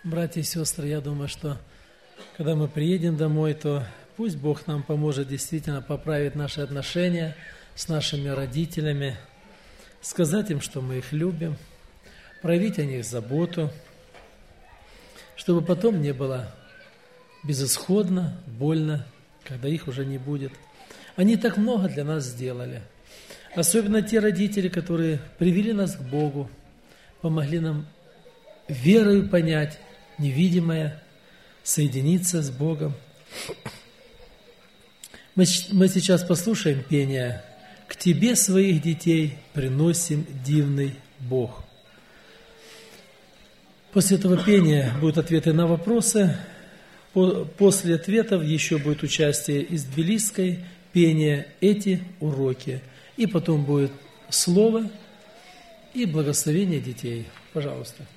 Братья и сестры, я думаю, что когда мы приедем домой, то пусть Бог нам поможет действительно поправить наши отношения с нашими родителями, сказать им, что мы их любим, проявить о них заботу, чтобы потом не было безысходно, больно, когда их уже не будет. Они так много для нас сделали. Особенно те родители, которые привели нас к Богу, помогли нам верою понять невидимое, соединиться с Богом. Мы сейчас послушаем пение «К Тебе своих детей приносим дивный Бог». После этого пения будут ответы на вопросы. После ответов еще будет участие из Тбилисской, пение «Эти уроки». И потом будет слово и благословение детей. Пожалуйста.